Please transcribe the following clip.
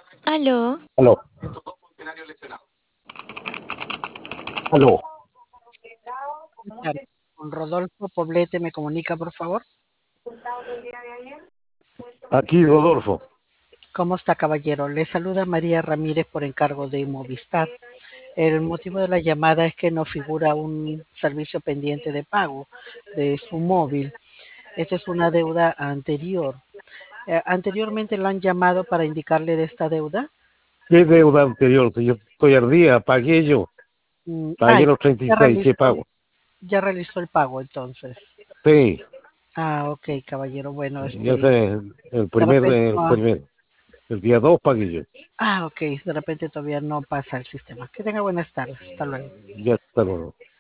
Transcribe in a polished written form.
Aló, Aló, aló. ¿Qué tal? Con Rodolfo Poblete me comunica, por favor. Aquí Rodolfo. ¿Cómo está, caballero? Le saluda María Ramírez por encargo de Movistar. El motivo de la llamada es que nos figura un servicio pendiente de pago de su móvil. Esta es una deuda anterior. ¿Anteriormente lo han llamado para indicarle de esta deuda? ¿Qué deuda anterior? Si yo estoy al día, pagué yo. Mm, ah, Pagué los ya 36, ¿qué realizó, pago? ya realizó el pago entonces. Sí, Ah, ok, caballero. Bueno, ya sé, el de primer, repente el no primer, el día 2 pagué yo. ok, de repente todavía no pasa el sistema. Que tenga buenas tardes. Hasta luego. Ya está, bueno.